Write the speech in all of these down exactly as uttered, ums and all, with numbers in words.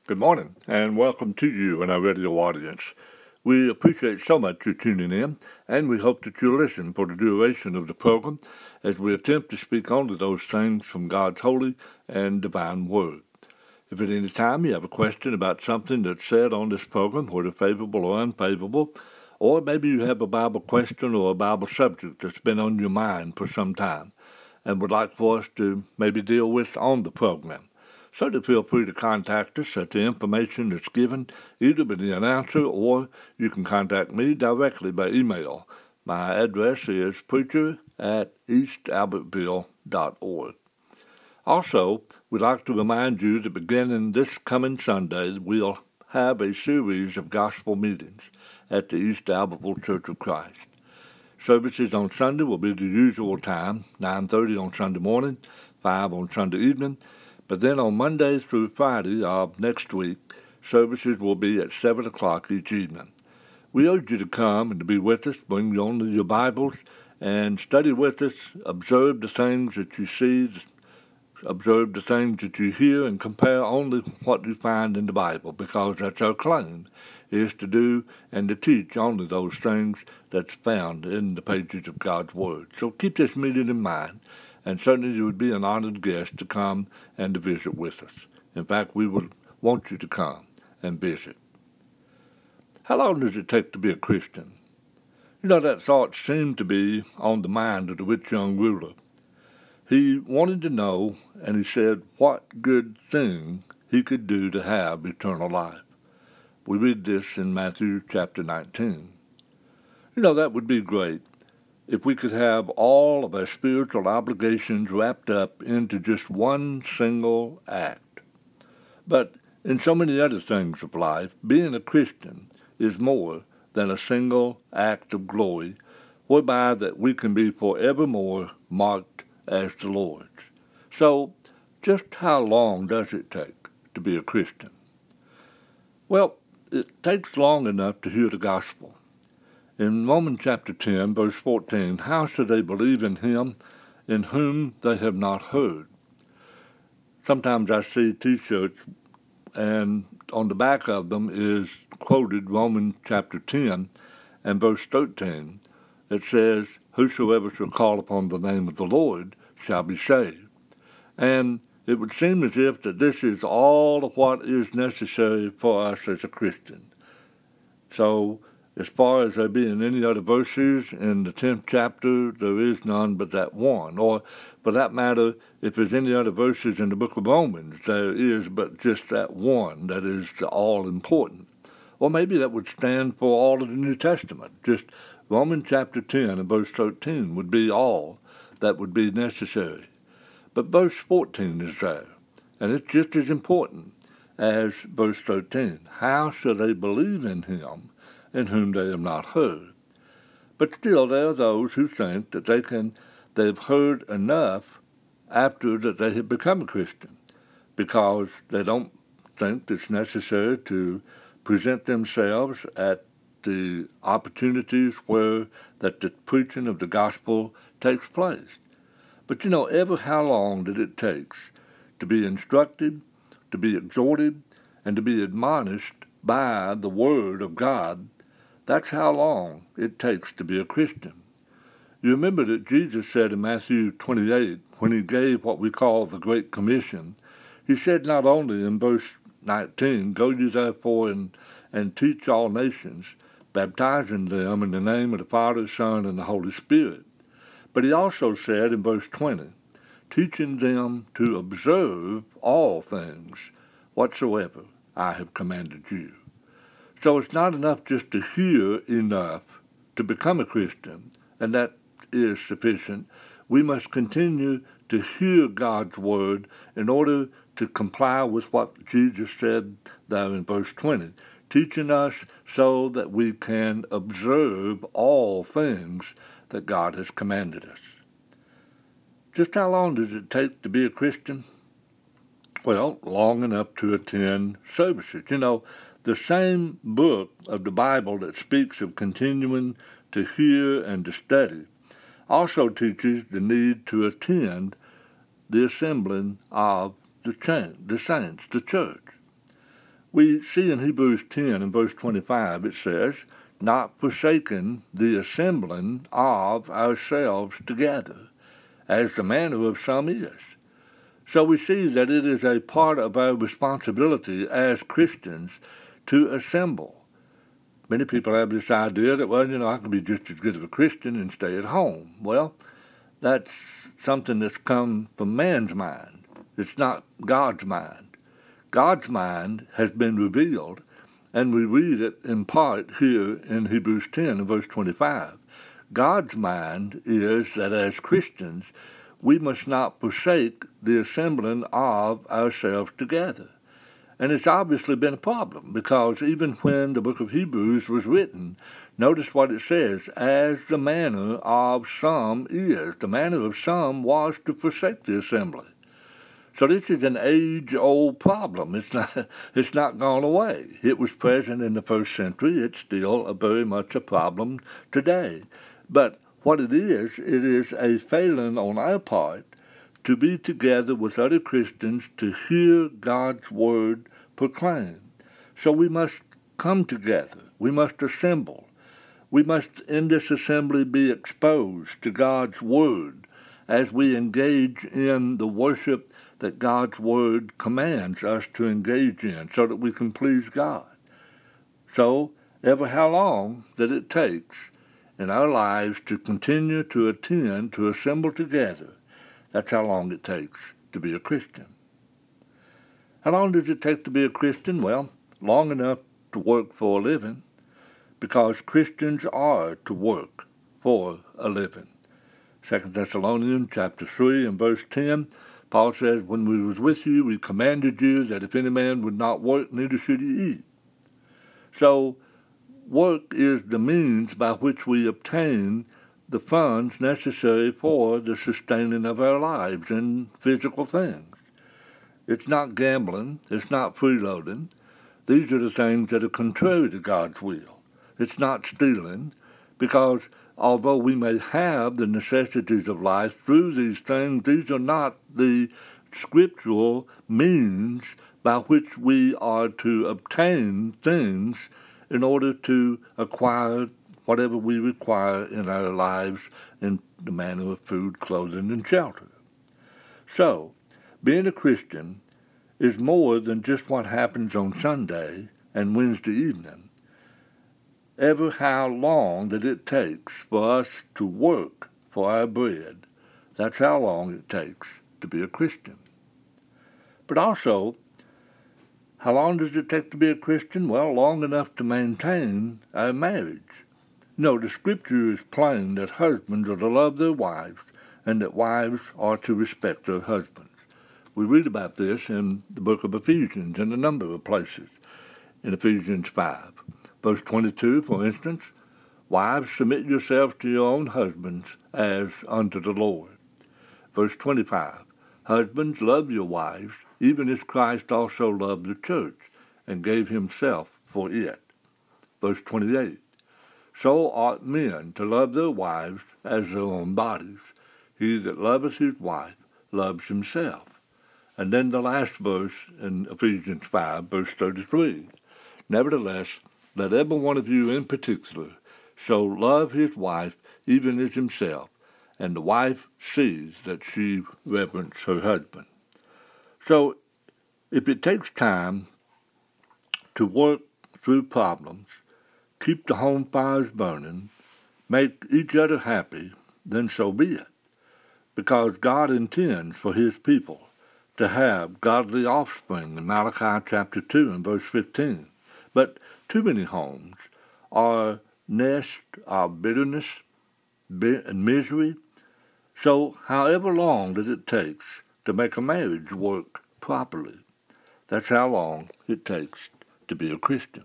Good morning, and welcome to you and our radio audience. We appreciate so much you tuning in, and we hope that you'll listen for the duration of the program as we attempt to speak only those things from God's holy and divine word. If at any time you have a question about something that's said on this program, whether favorable or unfavorable, or maybe you have a Bible question or a Bible subject that's been on your mind for some time and would like for us to maybe deal with on the program, certainly feel free to contact us at the information that's given either by the announcer or you can contact me directly by email. My address is preacher at east albertville dot org. Also, we'd like to remind you that beginning this coming Sunday, we'll have a series of gospel meetings at the East Albertville Church of Christ. Services on Sunday will be the usual time, nine thirty on Sunday morning, five on Sunday evening. But then on Monday through Friday of next week, services will be at seven o'clock each evening. We urge you to come and to be with us, bring only your Bibles, and study with us, observe the things that you see, observe the things that you hear, and compare only what you find in the Bible, because that's our claim, is to do and to teach only those things that's found in the pages of God's Word. So keep this meeting in mind, and certainly you would be an honored guest to come and to visit with us. In fact, we would want you to come and visit. How long does it take to be a Christian? You know, that thought seemed to be on the mind of the rich young ruler. He wanted to know, and he said, what good thing he could do to have eternal life. We read this in Matthew chapter nineteen. You know, that would be great if we could have all of our spiritual obligations wrapped up into just one single act. But in so many other things of life, being a Christian is more than a single act of glory, whereby that we can be forevermore marked as the Lord's. So, just how long does it take to be a Christian? Well, it takes long enough to hear the gospel. In Romans chapter ten, verse fourteen, how should they believe in him in whom they have not heard? Sometimes I see T-shirts, and on the back of them is quoted Romans chapter ten and verse thirteen. It says, whosoever shall call upon the name of the Lord shall be saved. And it would seem as if that this is all of what is necessary for us as a Christian. So, as far as there being any other verses in the tenth chapter, there is none but that one. Or, for that matter, if there's any other verses in the book of Romans, there is but just that one that is the all-important. Or maybe that would stand for all of the New Testament. Just Romans chapter ten and verse thirteen would be all that would be necessary. But verse fourteen is there, and it's just as important as verse thirteen. How shall they believe in him in whom they have not heard? But still there are those who think that they can, they've heard enough after that they have become a Christian, because they don't think it's necessary to present themselves at the opportunities where that the preaching of the gospel takes place. But you know, ever how long that it takes to be instructed, to be exhorted, and to be admonished by the Word of God, that's how long it takes to be a Christian. You remember that Jesus said in Matthew twenty-eight, when he gave what we call the Great Commission, he said not only in verse nineteen, go ye therefore and, and teach all nations, baptizing them in the name of the Father, Son, and the Holy Spirit. But he also said in verse twenty, teaching them to observe all things whatsoever I have commanded you. So it's not enough just to hear enough to become a Christian, and that is sufficient. We must continue to hear God's word in order to comply with what Jesus said there in verse twenty, teaching us so that we can observe all things that God has commanded us. Just how long does it take to be a Christian? Well, long enough to attend services. You know, the same book of the Bible that speaks of continuing to hear and to study also teaches the need to attend the assembling of the, ch- the saints, the church. We see in Hebrews ten and verse twenty-five, it says, not forsaking the assembling of ourselves together, as the manner of some is. So we see that it is a part of our responsibility as Christians to assemble. Many people have this idea that, well, you know, I can be just as good of a Christian and stay at home. Well, that's something that's come from man's mind. It's not God's mind. God's mind has been revealed, and we read it in part here in Hebrews ten and verse twenty-five. God's mind is that as Christians, we must not forsake the assembling of ourselves together. And it's obviously been a problem, because even when the book of Hebrews was written, notice what it says, as the manner of some is. The manner of some was to forsake the assembly. So this is an age-old problem. It's not, it's not gone away. It was present in the first century. It's still a very much a problem today. But what it is, it is a failing on our part to be together with other Christians to hear God's word proclaimed. So we must come together. We must assemble. We must in this assembly be exposed to God's word as we engage in the worship that God's word commands us to engage in so that we can please God. So, ever how long that it takes in our lives to continue to attend, to assemble together, that's how long it takes to be a Christian. How long does it take to be a Christian? Well, long enough to work for a living, because Christians are to work for a living. Second Thessalonians chapter three and verse ten, Paul says, when we was with you, we commanded you that if any man would not work, neither should he eat. So, work is the means by which we obtain the funds necessary for the sustaining of our lives and physical things. It's not gambling. It's not freeloading. These are the things that are contrary to God's will. It's not stealing, because although we may have the necessities of life through these things, these are not the scriptural means by which we are to obtain things in order to acquire whatever we require in our lives in the manner of food, clothing, and shelter. So, being a Christian is more than just what happens on Sunday and Wednesday evening. Ever how long that it takes for us to work for our bread, that's how long it takes to be a Christian. But also, how long does it take to be a Christian? Well, long enough to maintain our marriage. You know, the Scripture is plain that husbands are to love their wives and that wives are to respect their husbands. We read about this in the book of Ephesians in a number of places. In Ephesians five. Verse twenty-two, for instance, wives, submit yourselves to your own husbands as unto the Lord. Verse twenty-five, husbands, love your wives, even as Christ also loved the church, and gave himself for it. Verse twenty-eight, so ought men to love their wives as their own bodies. He that loveth his wife loves himself. And then the last verse in Ephesians five, verse thirty-three, nevertheless, let every one of you in particular so love his wife even as himself, and the wife sees that she reverence her husband. So, if it takes time to work through problems, keep the home fires burning, make each other happy, then so be it. Because God intends for his people to have godly offspring in Malachi chapter two and verse fifteen. But too many homes are nests of bitterness and misery. So however long that it takes to make a marriage work properly, that's how long it takes to be a Christian.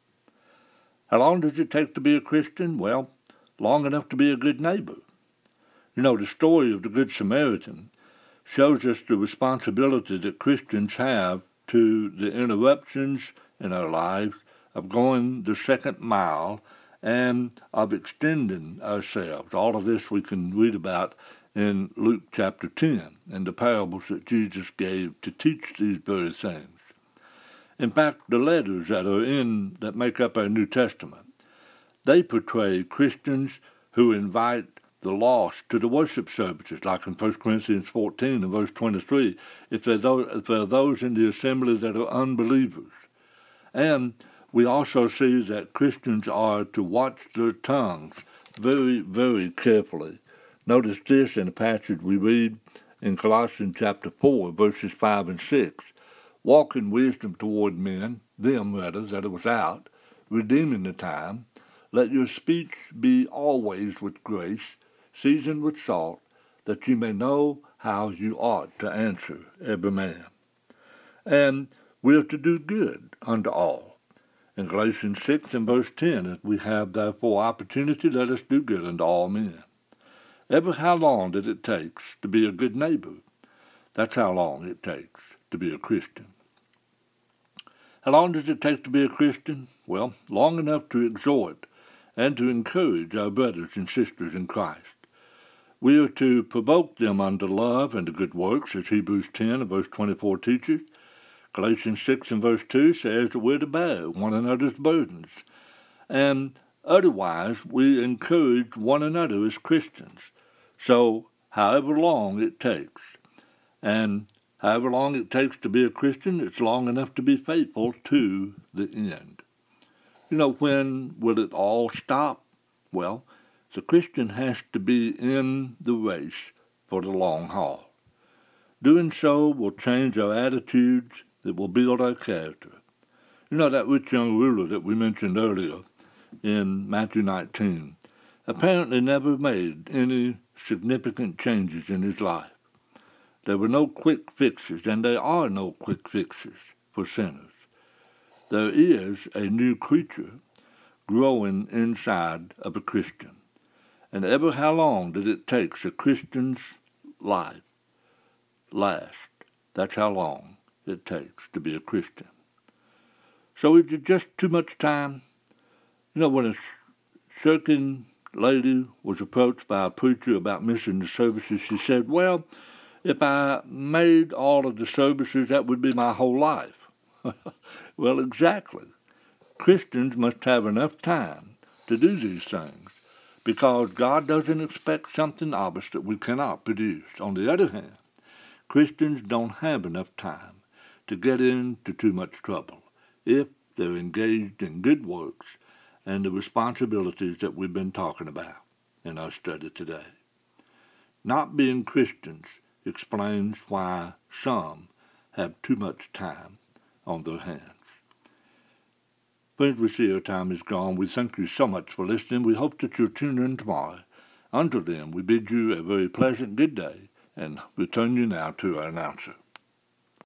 How long does it take to be a Christian? Well, long enough to be a good neighbor. You know, the story of the Good Samaritan shows us the responsibility that Christians have to the interruptions in our lives of going the second mile and of extending ourselves. All of this we can read about in Luke chapter ten and the parables that Jesus gave to teach these very things. In fact, the letters that are in that make up our New Testament, they portray Christians who invite the lost to the worship services, like in First Corinthians fourteen and verse twenty-three, if there, are those, if there are those in the assembly that are unbelievers. And we also see that Christians are to watch their tongues very, very carefully. Notice this in a passage we read in Colossians chapter four, verses five and six. Walk in wisdom toward men, them rather, that are without, redeeming the time. Let your speech be always with grace, seasoned with salt, that you may know how you ought to answer every man. And we are to do good unto all. In Galatians six and verse ten, we have therefore opportunity, let us do good unto all men. Ever how long did it take to be a good neighbor? That's how long it takes to be a Christian. How long does it take to be a Christian? Well, long enough to exhort and to encourage our brothers and sisters in Christ. We are to provoke them unto love and to good works, as Hebrews ten and verse twenty-four teaches. Galatians six and verse two says that we're to bear one another's burdens. And otherwise, we encourage one another as Christians. So, however long it takes, and however long it takes to be a Christian, it's long enough to be faithful to the end. You know, when will it all stop? Well, the Christian has to be in the race for the long haul. Doing so will change our attitudes, it will build our character. You know, that rich young ruler that we mentioned earlier in Matthew nineteen apparently never made any significant changes in his life. There were no quick fixes, and there are no quick fixes for sinners. There is a new creature growing inside of a Christian. And ever how long did it take a Christian's life last? That's how long it takes to be a Christian. So is it just too much time? You know, when a certain lady was approached by a preacher about missing the services, she said, well, if I made all of the services, that would be my whole life. Well, exactly. Christians must have enough time to do these things because God doesn't expect something of us that we cannot produce. On the other hand, Christians don't have enough time to get into too much trouble if they're engaged in good works and the responsibilities that we've been talking about in our study today. Not being Christians explains why some have too much time on their hands. Friends, we see our time is gone. We thank you so much for listening. We hope that you'll tune in tomorrow. Until then, we bid you a very pleasant good day and return you now to our announcer.